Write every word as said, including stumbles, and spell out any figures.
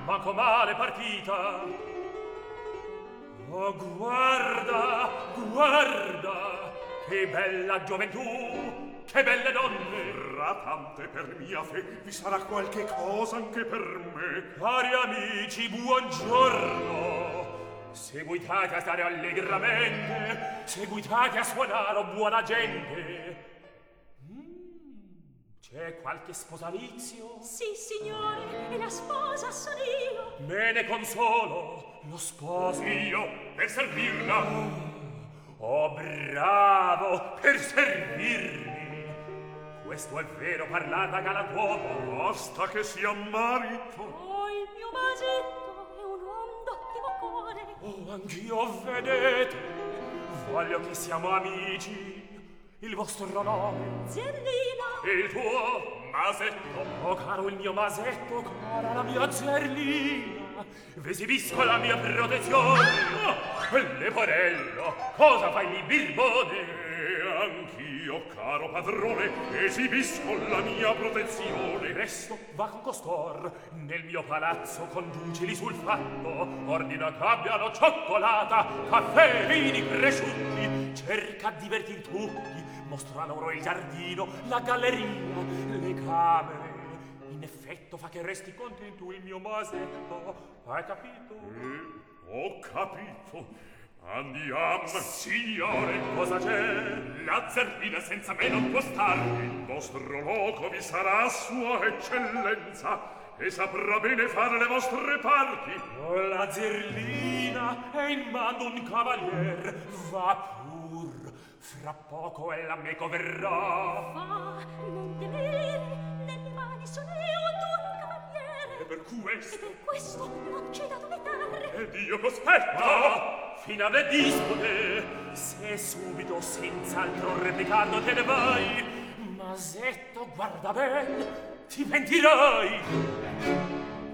manco male partita. Oh, guarda, guarda, che bella gioventù, che belle donne. Fratante, per mia fe, vi sarà qualche cosa anche per me. Cari amici, buongiorno. Seguitate a stare allegramente, seguitate a suonare, oh buona gente. C'è qualche sposalizio? Sì, signore, e la sposa son io. Me ne consolo, lo sposo io per servirla. Oh, bravo, per servirmi. Questo è vero parlar da galantuomo. Basta che sia marito. Oh, il mio masetto è un uomo d'ottimo cuore. Oh, anch'io, vedete, voglio che siamo amici. Il vostro nome? Zerlina. E il tuo? Masetto. Oh, caro il mio masetto, cara la mia Zerlina, v'esibisco la mia protezione. Ah! Leporello, cosa fai lì, birbone? Anch'io, caro padrone, esibisco la mia protezione. Presto, va con costor, nel mio palazzo conducili sul fatto, ordina che abbiano cioccolata, caffè, vini, presciutti, cerca di divertir tutti, mostra loro il giardino, la galleria, le camere. In effetto fa che resti contento il mio masetto, hai capito? Eh, ho capito. Andiamo. Signore, cosa c'è? La Zerlina senza me non può star. Il vostro loco vi sarà sua eccellenza e saprà bene fare le vostre parti. Oh, la Zerlina è in mano un cavalier, va pur, fra poco ella meco verrà. Va, non temere, nelle mani son io d'un cavaliere. E per questo? E per questo non c'è da dubitare. Ed io cospetto. Ah, fino alle dispute, se subito senz'altro replicando te ne vai, Masetto, guarda ben, ti pentirai.